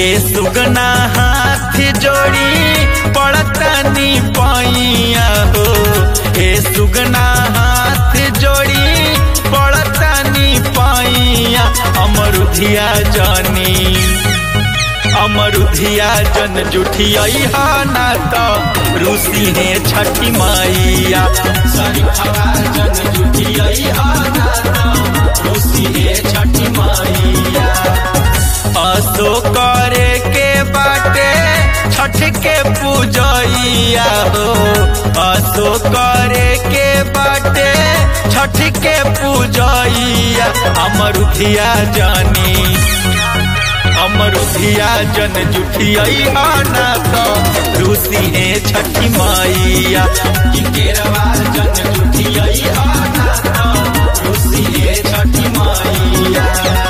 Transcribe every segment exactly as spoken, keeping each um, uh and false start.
सुगना हाथ जोड़ी पड़तनी पैया हो, हे सुगना हाथ जोड़ी पड़तनी पैया। अमरुधिया जानी अमरुधिया जन जुठिया ना तो रूसी है छठी मैया। जन जुठिया ना तो रूसी है छठी मैया। असो करे के बाटे छठ के पूजैया हो, असो करे के बाटे छठ के पूजैया। अमरुधिया जानी अमरुधिया जन जुठिया ना तो रूसी है छठी मैया। जन जुठिया ना तो रूसी है छठी मैया।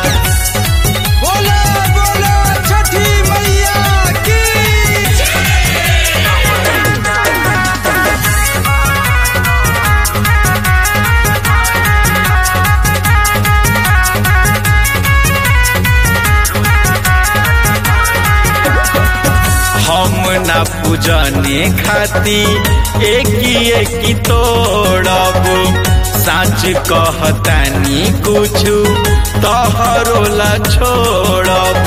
हम ना पूजने खाती एक एक तोड़ब, साँच कहतानी कुछु तोहरो ला छोड़ब।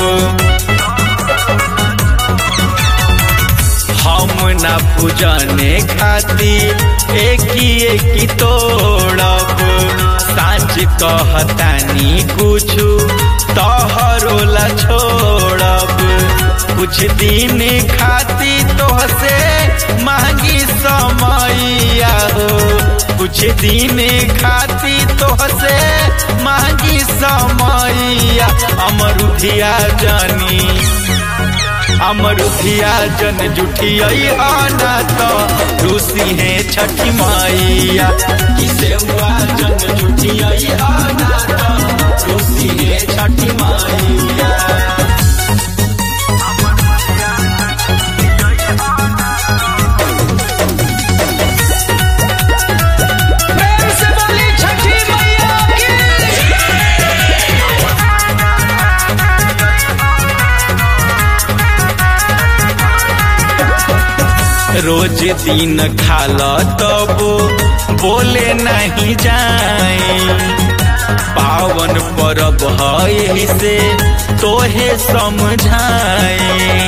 हम ना पूजने खाती एक एक तोड़ब, साँच कहतानी कुछु तोहरो ला छोड़ब। कुछ दिन खाती तोहसे मांगी समैया हो, कुछ दिन खाती तोहसे मांगी समैया। अमरुधिया जानी अमरुधिया जन जुठिया ना तो रूसी है छठी मैया। जन जुठिया ना तो रूसी है छठी मैया। रोज दिन खाला तब बोले नहीं जाए, पावन परब है से तोहे समझाए।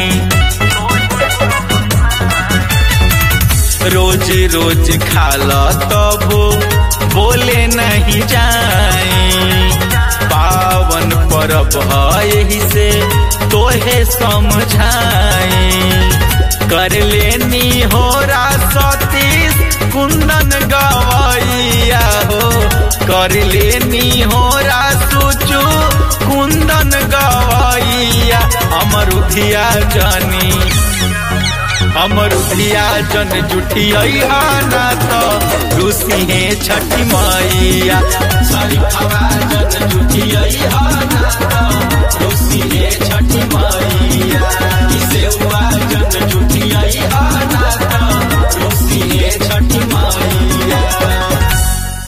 रोज रोज खाला तब बोले नहीं जाए, पावन परब है से तोहे समझाए। कर लेनी हो सतीश कुंदन गवैया हो, कर लेनी हो सुचू कुंदन गवैया। अमरुधिया जानी अमरुधिया जन जुठिया ना तो रूसी है छठी मैया। जन जुठिया ना तो रूसी है छठी मैया।